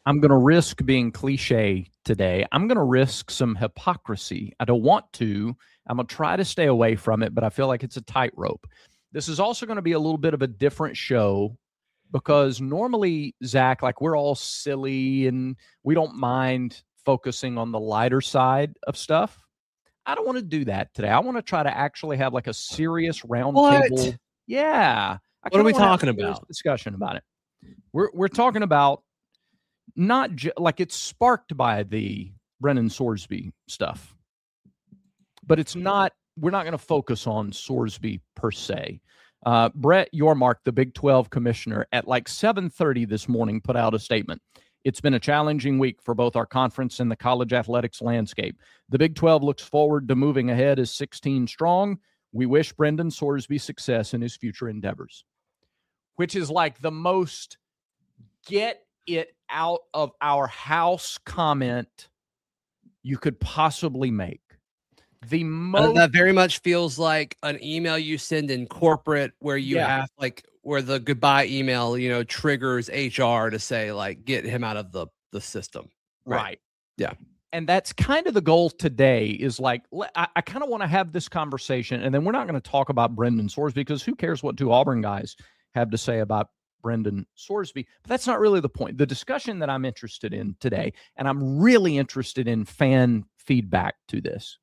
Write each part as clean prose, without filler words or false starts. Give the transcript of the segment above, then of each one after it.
I'm going to risk being cliche today. I'm going to risk some hypocrisy. I don't want to. I'm going to try to stay away from it, but I feel like it's a tightrope. This is also going to be a little bit of a different show because normally, Zach, like we're all silly and we don't mind focusing on the lighter side of stuff. I don't want to do that today. I want to try to actually have like a serious roundtable. Yeah. What are we talking about? Discussion about it. We're talking about not like it's sparked by the Brendan Sorsby stuff, but it's not. We're not going to focus on Sorsby per se. Brett Yormark, the Big 12 commissioner, at like 7:30 this morning, put out a statement. It's been a challenging week for both our conference and the college athletics landscape. The Big 12 looks forward to moving ahead as 16 strong. We wish Brendan Sorsby success in his future endeavors, which is like the most get it out of our house comment you could possibly make. The most that very much feels like an email you send in corporate where you have like where the goodbye email, triggers HR to say like get him out of the system. Right. Yeah. And that's kind of the goal today is like, I kind of want to have this conversation and then we're not going to talk about Brendan Sorsby because who cares what two Auburn guys have to say about Brendan Sorsby, but that's not really the point. The discussion that I'm interested in today, and I'm really interested in fan feedback to this,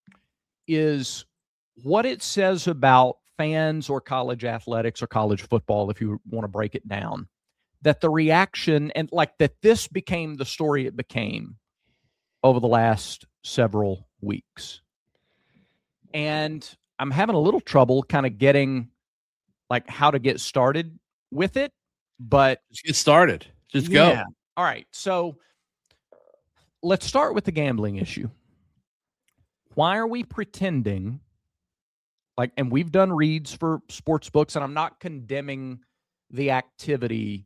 is what it says about fans or college athletics or college football, if you want to break it down, that the reaction and like that this became the story it became over the last several weeks. And I'm having a little trouble kind of getting like how to get started with it, but just get started. Just go. All right. So let's start with the gambling issue. Why are we pretending like, and we've done reads for sports books, and I'm not condemning the activity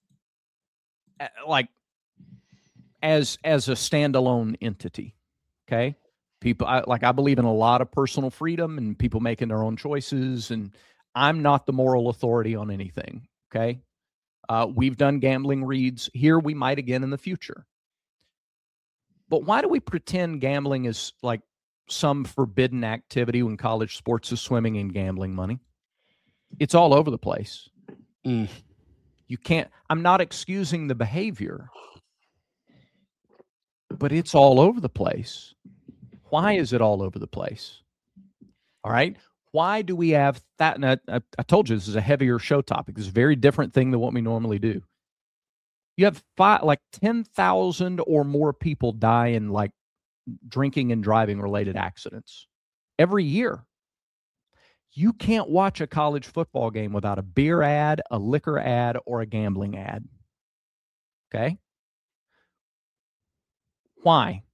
like as a standalone entity. Okay. People, I believe in a lot of personal freedom and people making their own choices, and I'm not the moral authority on anything. Okay. We've done gambling reads here. We might again in the future. But why do we pretend gambling is like some forbidden activity when college sports is swimming in gambling money? It's all over the place. You can't, I'm not excusing the behavior, but it's all over the place. Why is it all over the place? All right. Why do we have that? And I told you this is a heavier show topic. This is a very different thing than what we normally do. You have 10,000 or more people die in like drinking and driving related accidents every year. You can't watch a college football game without a beer ad, a liquor ad, or a gambling ad. Okay? Why?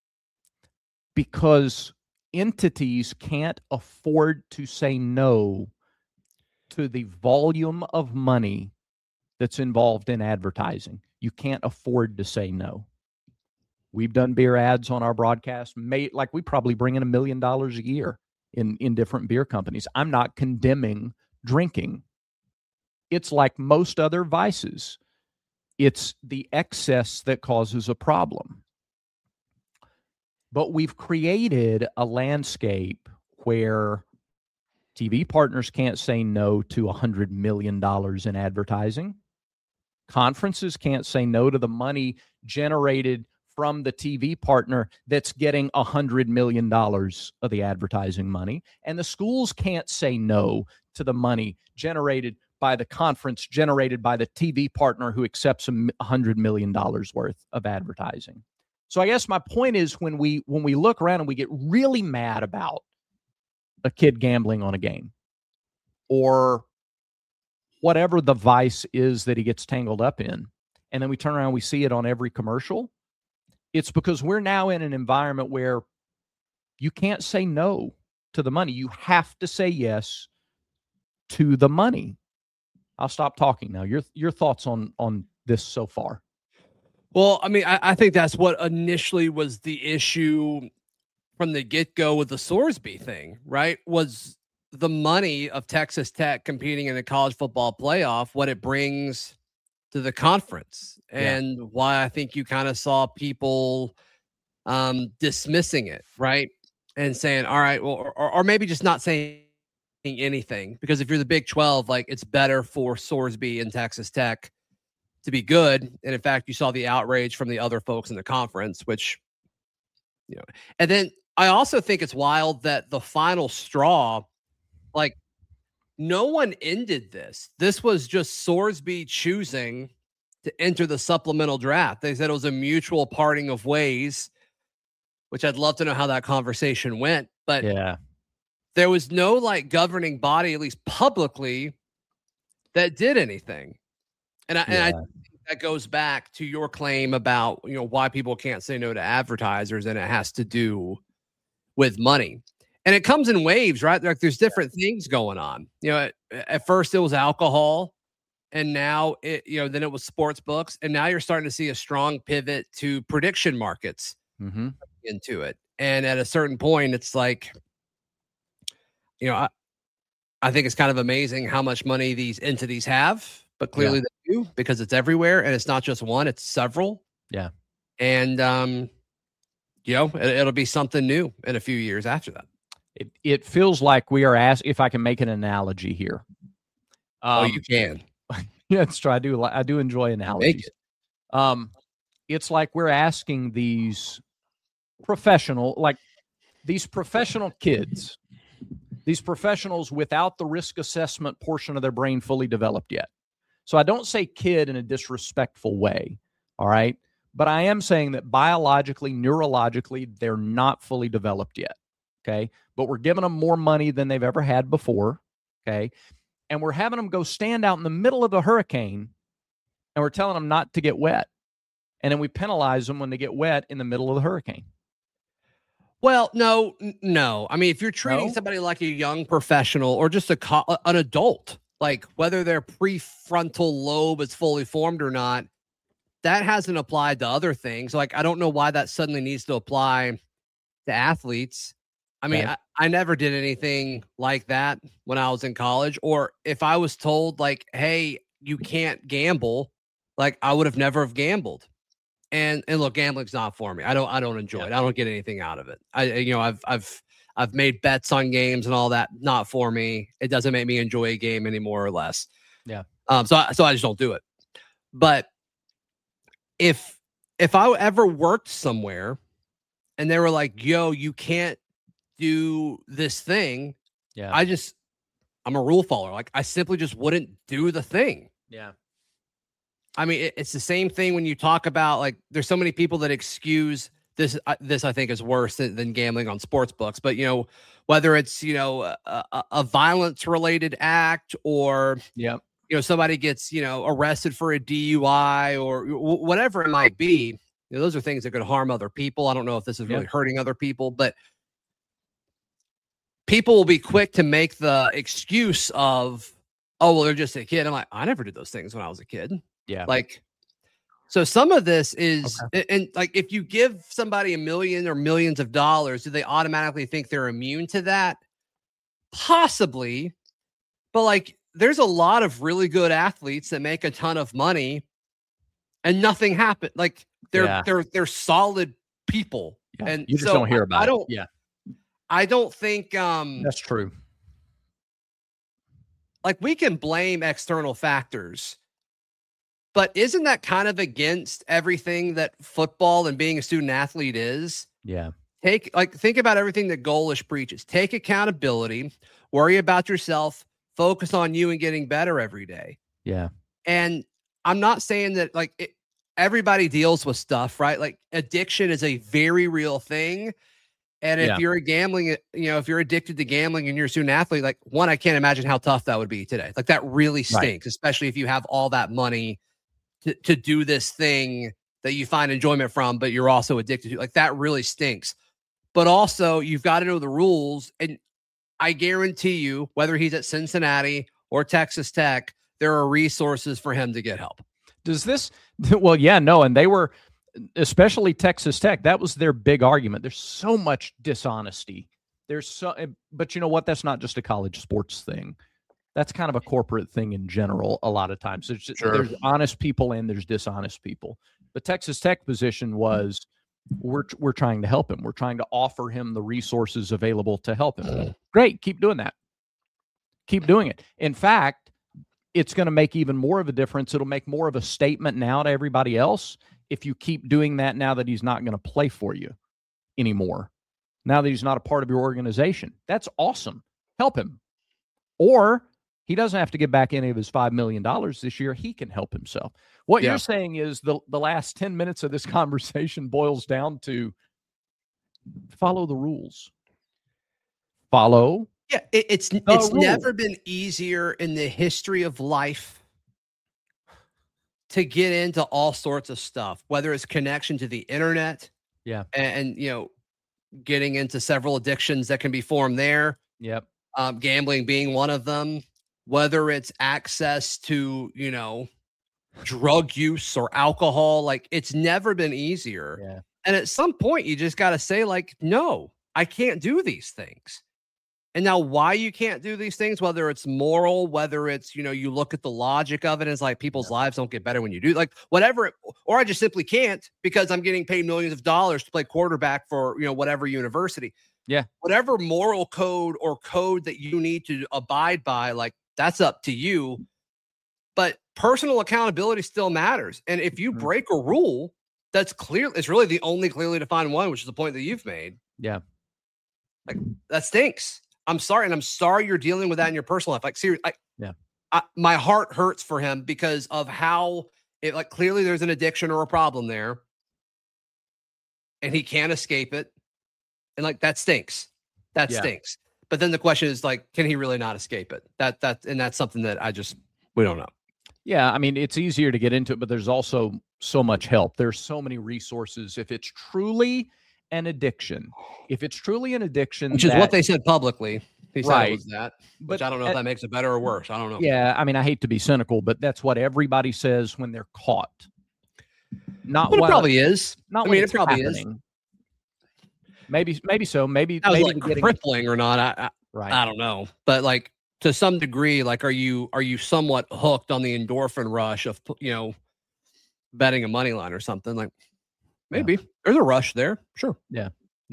Because entities can't afford to say no to the volume of money that's involved in advertising. You can't afford to say no. We've done beer ads on our broadcast. We probably bring in $1 million a year in different beer companies. I'm not condemning drinking. It's like most other vices. It's the excess that causes a problem. But we've created a landscape where TV partners can't say no to $100 million in advertising. Conferences can't say no to the money generated from the TV partner that's getting $100 million of the advertising money. And the schools can't say no to the money generated by the conference, generated by the TV partner who accepts $100 million worth of advertising. So I guess my point is when we look around and we get really mad about a kid gambling on a game or whatever the vice is that he gets tangled up in, and then we turn around and we see it on every commercial, it's because we're now in an environment where you can't say no to the money. You have to say yes to the money. I'll stop talking now. Your thoughts on this so far? Well, I mean, I think that's what initially was the issue from the get-go with the Sorsby thing, right? Was the money of Texas Tech competing in the college football playoff, what it brings to the conference, and why I think you kind of saw people dismissing it, right? And saying, all right, well, or maybe just not saying anything, because if you're the Big 12, like, it's better for Sorsby and Texas Tech to be good. And in fact, you saw the outrage from the other folks in the conference, which, and then I also think it's wild that the final straw, like, no one ended this. This was just Sorsby choosing to enter the supplemental draft. They said it was a mutual parting of ways, which I'd love to know how that conversation went. But there was no like governing body, at least publicly, that did anything. And I think that goes back to your claim about, why people can't say no to advertisers, and it has to do with money. And it comes in waves, right? Like, there's different things going on. At first it was alcohol, and now then it was sports books, and now you're starting to see a strong pivot to prediction markets into it. And at a certain point, it's like, I think it's kind of amazing how much money these entities have, but clearly they do, because it's everywhere, and it's not just one, it's several. Yeah. And, it'll be something new in a few years after that. It feels like we are asked, if I can make an analogy here. You can. Yeah, it's true. I do enjoy analogies. It's like we're asking these professional kids, these professionals without the risk assessment portion of their brain fully developed yet. So I don't say kid in a disrespectful way, all right? But I am saying that biologically, neurologically, they're not fully developed yet, okay? But we're giving them more money than they've ever had before, okay? And we're having them go stand out in the middle of a hurricane, and we're telling them not to get wet. And then we penalize them when they get wet in the middle of the hurricane. Well, no. I mean, if you're treating somebody like a young professional or just an adult, like whether their prefrontal lobe is fully formed or not, that hasn't applied to other things. Like, I don't know why that suddenly needs to apply to athletes. I mean, I never did anything like that when I was in college. Or if I was told, like, hey, you can't gamble, like, I would have never have gambled. And look, gambling's not for me. I don't enjoy it. I don't get anything out of it. I've made bets on games and all that. Not for me. It doesn't make me enjoy a game any more or less. Yeah. So I just don't do it. But if I ever worked somewhere and they were like, yo, you can't do this thing. Yeah. I'm a rule follower. Like, I simply just wouldn't do the thing. Yeah. I mean, it's the same thing when you talk about, like, there's so many people that excuse this. This I think is worse than gambling on sports books. But, whether it's, a violence related act, or, somebody gets, arrested for a DUI or whatever it might be. Those are things that could harm other people. I don't know if this is really hurting other people, but people will be quick to make the excuse of, oh, well, they're just a kid. I'm like, I never did those things when I was a kid. Yeah. Like, so some of this is, and like, if you give somebody $1 million or millions of dollars, do they automatically think they're immune to that? Possibly. But like, there's a lot of really good athletes that make a ton of money and nothing happened. Like, they're solid people. Yeah. And you just don't hear about it. Yeah. I don't think, that's true. Like, we can blame external factors, but isn't that kind of against everything that football and being a student athlete is? Yeah. Think about everything that Golesh preaches. Take accountability, worry about yourself, focus on you and getting better every day. Yeah. And I'm not saying that, like, everybody deals with stuff, right? Like, addiction is a very real thing. And if you're if you're addicted to gambling and you're a student athlete, like, one, I can't imagine how tough that would be today. Like, that really stinks, especially if you have all that money to do this thing that you find enjoyment from, but you're also addicted to. Like, that really stinks. But also, you've got to know the rules. And I guarantee you, whether he's at Cincinnati or Texas Tech, there are resources for him to get help. Does this? Well, yeah, no. And they were, especially Texas Tech, that was their big argument. There's so much dishonesty. But you know what? That's not just a college sports thing. That's kind of a corporate thing in general. A lot of times Sure. there's honest people and there's dishonest people. The Texas Tech position was we're trying to help him. We're trying to offer him the resources available to help him. Great. Keep doing that. Keep doing it. In fact, it's going to make even more of a difference. It'll make more of a statement now to everybody else if you keep doing that now that he's not going to play for you anymore. Now that he's not a part of your organization. That's awesome. Help him. Or he doesn't have to give back any of his $5 million this year. He can help himself. What you're saying is the last 10 minutes of this conversation boils down to follow the rules. Follow. Yeah, it's never been easier in the history of life to get into all sorts of stuff, whether it's connection to the internet, and getting into several addictions that can be formed there. Yep. Gambling being one of them, whether it's access to, drug use or alcohol, like it's never been easier. Yeah. And at some point you just got to say like, no, I can't do these things. And now why you can't do these things, whether it's moral, whether it's, you look at the logic of it, it's like people's lives don't get better when you do like whatever, or I just simply can't because I'm getting paid millions of dollars to play quarterback for, whatever university. Yeah. Whatever moral code or code that you need to abide by, like that's up to you. But personal accountability still matters. And if you break a rule, that's clear. It's really the only clearly defined one, which is the point that you've made. Yeah. Like that stinks. I'm sorry. And I'm sorry you're dealing with that in your personal life. Like seriously, my heart hurts for him because of how it like clearly there's an addiction or a problem there and he can't escape it. And like, that stinks. That stinks. But then the question is like, can he really not escape it? That's something that we don't know. Yeah. I mean, it's easier to get into it, but there's also so much help. There's so many resources. If it's truly an addiction, which is what they said publicly. He said it was that, but which I don't know if that makes it better or worse. I don't know. Yeah. I mean, I hate to be cynical, but that's what everybody says when they're caught. Not it probably is. Not it probably happening. Is. Maybe so. Maybe like crippling or not. I don't know. But like to some degree, like are you somewhat hooked on the endorphin rush of betting a money line or something? Like maybe there's a rush there. Sure. Yeah.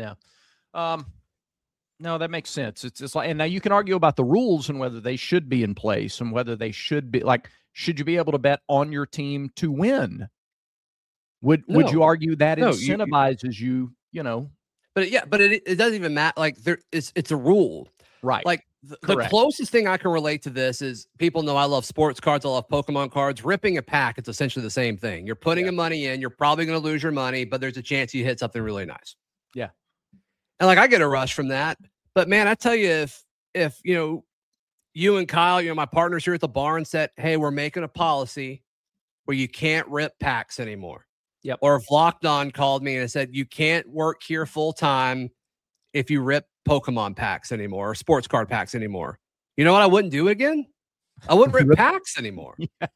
No, that makes sense. It's like, and now you can argue about the rules and whether they should be in place and whether they should be like, should you be able to bet on your team to win? Would you argue that incentivizes you? But it doesn't even matter. Like it's a rule, right? Like the closest thing I can relate to this is people know I love sports cards. I love Pokemon cards. Ripping a pack, it's essentially the same thing. You're putting a money in. You're probably going to lose your money, but there's a chance you hit something really nice. Yeah, and like I get a rush from that. But man, I tell you, if you and Kyle, my partners here at the bar, and said, hey, we're making a policy where you can't rip packs anymore. Yep. Or if Locked On called me and said, you can't work here full time if you rip Pokemon packs anymore or sports card packs anymore. You know what I wouldn't do again? I wouldn't rip packs anymore.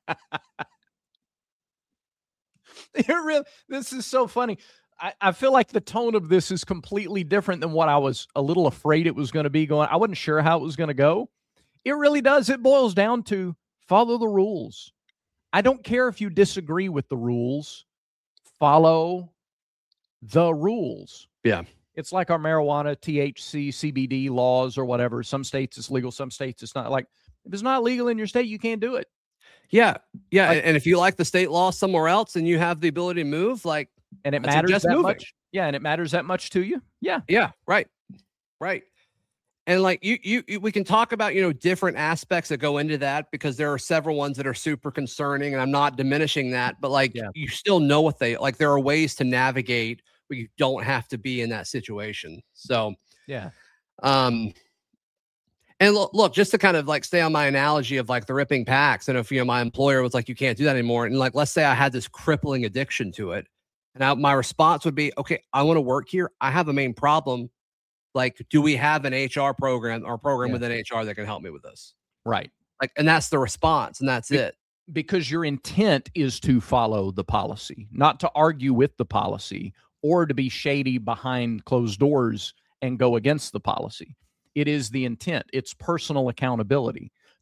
This is so funny. I feel like the tone of this is completely different than what I was a little afraid it was going to be going. I wasn't sure how it was going to go. It really does. It boils down to follow the rules. I don't care if you disagree with the rules. Follow the rules. Yeah. It's like our marijuana, THC, CBD laws or whatever. Some states it's legal, some states it's not. Like if it's not legal in your state, you can't do it. Yeah. Yeah. Like, and if you like the state law somewhere else and you have the ability to move, like, and it matters that much. Yeah. And it matters that much to you. Yeah. Yeah. Right. Right. And like we can talk about, different aspects that go into that because there are several ones that are super concerning and I'm not diminishing that, but like you still know what there are ways to navigate where you don't have to be in that situation. So, yeah. And look, just to kind of like stay on my analogy of like the ripping packs. And if, my employer was like, you can't do that anymore. And like, let's say I had this crippling addiction to it. And my response would be, okay, I want to work here. I have a main problem. Like, do we have an HR program or program within HR that can help me with this? Right. Like, and that's the response and that's it. Because your intent is to follow the policy, not to argue with the policy or to be shady behind closed doors and go against the policy. It is the intent. It's personal accountability.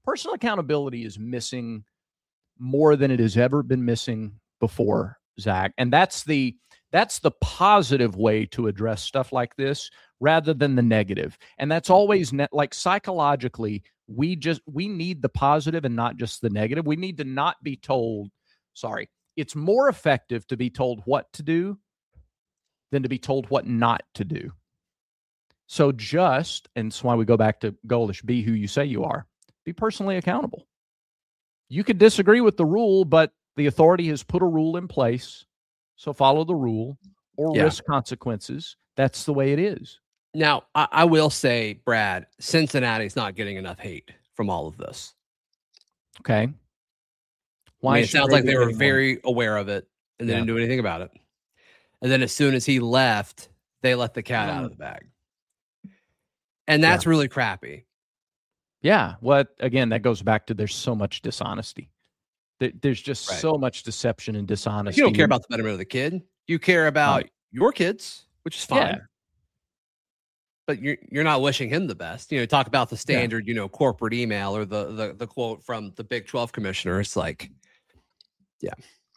personal accountability is missing more than it has ever been missing before, Zach. And that's the positive way to address stuff like this rather than the negative. And that's always like psychologically, we need the positive and not just the negative. We need to not be told, it's more effective to be told what to do than to be told what not to do. So and that's why we go back to Goalish, be who you say you are. Be personally accountable. You could disagree with the rule, but the authority has put a rule in place. So follow the rule or risk consequences. That's the way it is. Now, I will say, Brad, Cincinnati's not getting enough hate from all of this. Okay. Why? It sounds like they were very aware of it and they didn't do anything about it. And then as soon as he left, they let the cat out of the bag. And that's really crappy. Yeah. Again, that goes back to there's so much dishonesty. There's just so much deception and dishonesty. You don't care about the betterment of the kid. You care about your kids, which is fine. Yeah. But you're not wishing him the best. Talk about the standard, corporate email or the quote from the Big 12 commissioner. It's like, yeah.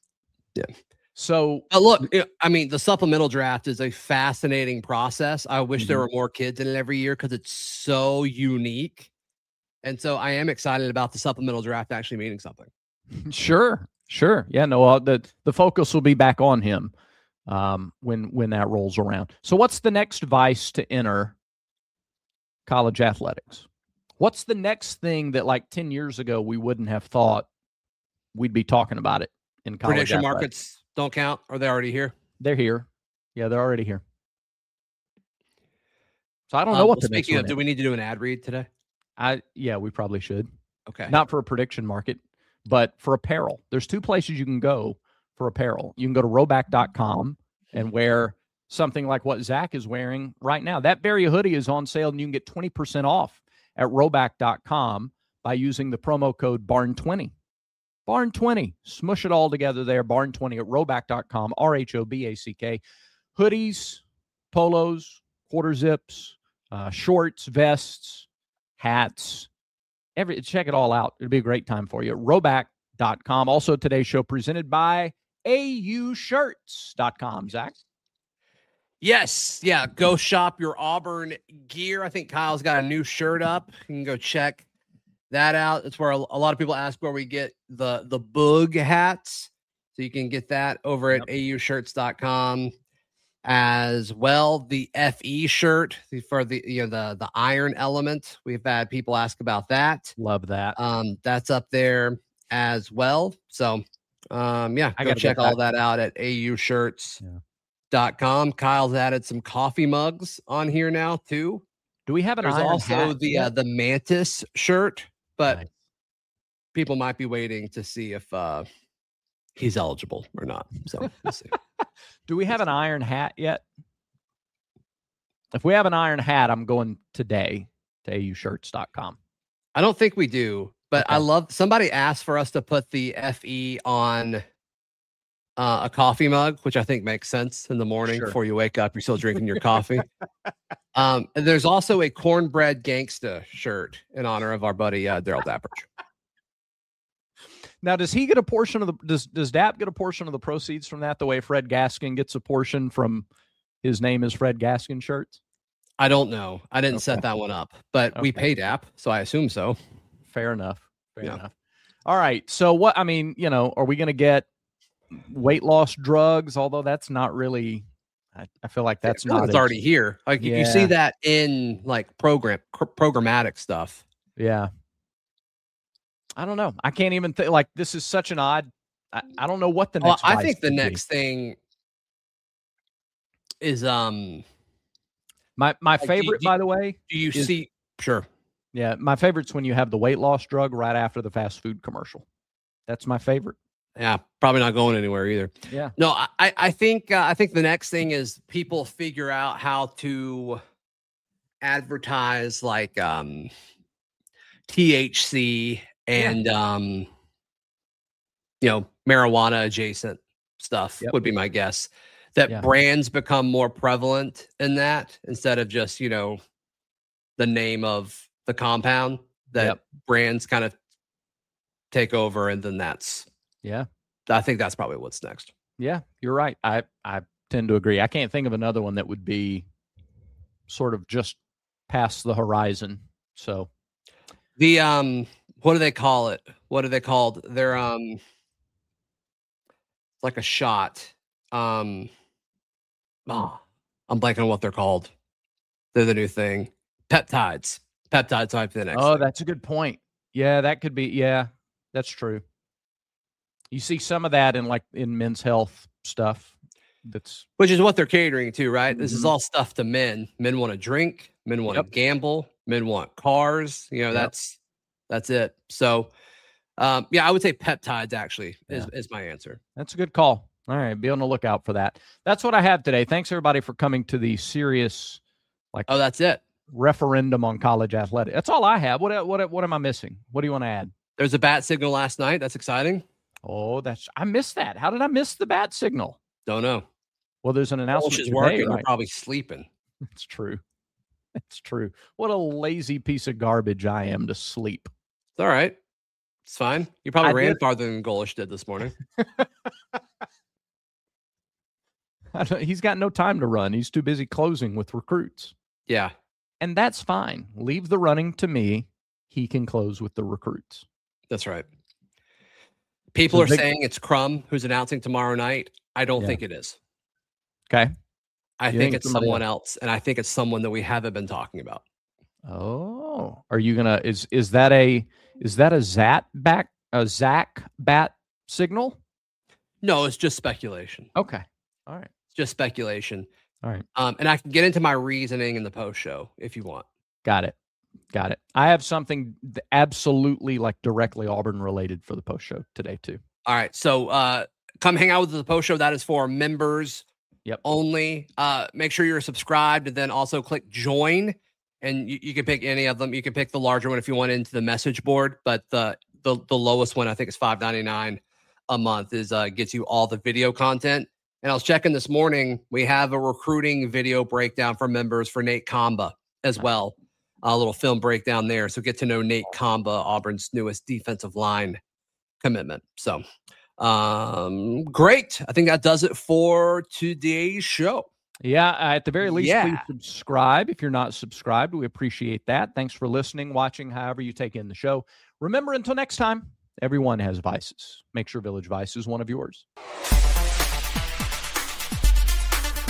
So look, the supplemental draft is a fascinating process. I wish there were more kids in it every year because it's so unique. And so I am excited about the supplemental draft actually meaning something. Sure. Yeah, no, the focus will be back on him when that rolls around. So what's the next vice to enter college athletics? What's the next thing that like 10 years ago we wouldn't have thought we'd be talking about it in college prediction athletics? Markets don't count. Are they already here? They're here. Yeah, they're already here. So I don't know what the next one is. Do we need to do an ad read today? Yeah, we probably should. Okay. Not for a prediction market, but for apparel. There's two places you can go for apparel. You can go to Rhoback.com and wear something like what Zach is wearing right now. That very hoodie is on sale, and you can get 20% off at Rhoback.com by using the promo code BARN20. BARN20. Smush it all together there. BARN20 at Rhoback.com. RHOBACK. Hoodies, polos, quarter zips, shorts, vests, hats. Check it all out. It'll be a great time for you. Rhoback.com. Also, today's show presented by AUshirts.com. Zach? Yes. Yeah. Go shop your Auburn gear. I think Kyle's got a new shirt up. You can go check that out. It's where a lot of people ask where we get the Boog hats. So you can get that over at AUshirts.com as well. The FE shirt for the iron element. We've had people ask about that. Love that. That's up there as well. So go check all that out at AUshirts.com. Kyle's added some coffee mugs on here now too. Do we have an There's iron also hat the Mantis shirt, but people might be waiting to see if he's eligible or not. So we'll see. Do we have an iron hat yet? If we have an iron hat, I'm going today to AUshirts.com. I don't think we do, but I love somebody asked for us to put the FE on a coffee mug, which I think makes sense in the morning before you wake up. You're still drinking your coffee. And there's also a cornbread gangsta shirt in honor of our buddy Daryl Dappert. Now, does he get a portion of does Dapp get a portion of the proceeds from that the way Fred Gaskin gets a portion from his name is Fred Gaskin shirts? I don't know. I didn't set that one up, but we pay Dapp, so I assume so. Fair enough. Fair enough. All right. So are we going to get weight loss drugs? Although that's not really, I feel like that's not. It's already here. Like you see that in like programmatic stuff. Yeah. I don't know. I can't even think. Like this is such an odd. I don't know what the next. I think the next thing is my favorite. By the way, do you see? Sure. Yeah, my favorite's when you have the weight loss drug right after the fast food commercial. That's my favorite. Yeah, probably not going anywhere either. Yeah. No, I think the next thing is people figure out how to advertise like THC and marijuana adjacent stuff would be my guess. That brands become more prevalent in that instead of just the name of the compound. that brands kind of take over, and then I think that's probably what's next. Yeah, you're right. I tend to agree. I can't think of another one that would be sort of just past the horizon. So the what do they call it? What are they called? They're like a shot. I'm blanking on what they're called. They're the new thing. Peptides. Peptides might be the next thing. That's a good point. Yeah, that could be. Yeah, that's true. You see some of that in men's health stuff. Which is what they're catering to, right? Mm-hmm. This is all stuff to men. Men want to drink. Men want to gamble. Men want cars. That's it. So, I would say peptides actually is my answer. That's a good call. All right, be on the lookout for that. That's what I have today. Thanks everybody for coming to the serious, that's it. Referendum on college athletics. That's all I have. What am I missing? What do you want to add? There's a bat signal last night. That's exciting. Oh, I missed that. How did I miss the bat signal? Don't know. Well, there's an announcement. Is working. Right? You're probably sleeping. It's true. It's true. What a lazy piece of garbage I am to sleep. It's all right. It's fine. You probably ran farther than Golish did this morning. He's got no time to run. He's too busy closing with recruits. Yeah. And that's fine. Leave the running to me. He can close with the recruits. That's right. People are saying it's Crum who's announcing tomorrow night. I don't think it is. Okay. I think it's someone else, and I think it's someone that we haven't been talking about. Oh, are you gonna? Is that a Zach bat signal? No, it's just speculation. Okay. All right. It's just speculation. All right. And I can get into my reasoning in the post show if you want. Got it. I have something absolutely directly Auburn related for the post show today too. All right. So come hang out with the post show. That is for members only. Make sure you're subscribed, and then also click join, and you can pick any of them. You can pick the larger one if you want into the message board, but the lowest one, I think, is $5.99 a month, gets you all the video content. And I was checking this morning, we have a recruiting video breakdown for members for Nate Kamba as well. A little film breakdown there. So get to know Nate Kamba, Auburn's newest defensive line commitment. So great. I think that does it for today's show. Yeah. At the very least, please subscribe. If you're not subscribed, we appreciate that. Thanks for listening, watching, however you take in the show. Remember, until next time, everyone has vices. Make sure Village Vice is one of yours.